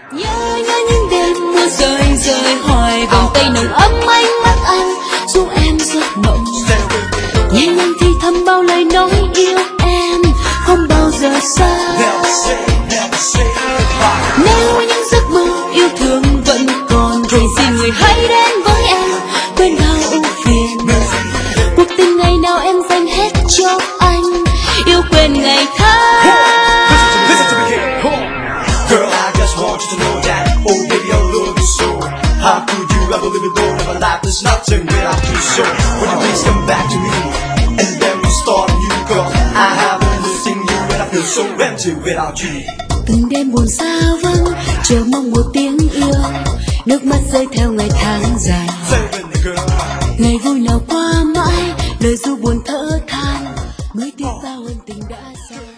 Nhớ những đêm mưa rơi rơi hoài, vòng tay nồng ấm ánh mắt anh giúp em giấc mộng. Nhẹ nhàng thì thầm bao lời nói yêu em không bao giờ xa. Nếu những giấc mơ yêu thương vẫn còn thì xin người hãy đến với em, quên bao ưu phiền. Cuộc tình ngày nào em dành hết cho anh, yêu quên ngày tháng. Girl, I just want you to know that, oh baby, I love you so. How could you ever live alone if a life is nothing without you? So, would you please come back to me, and then we start a new girl. I have been missing you, and I feel so empty without you. Từng đêm buồn xa vắng, chờ mong một tiếng yêu, nước mắt rơi theo ngày tháng dài. Ngày vui nào qua mãi, lời ru buồn thở than, mới tiếc sao hơn tình đã xa.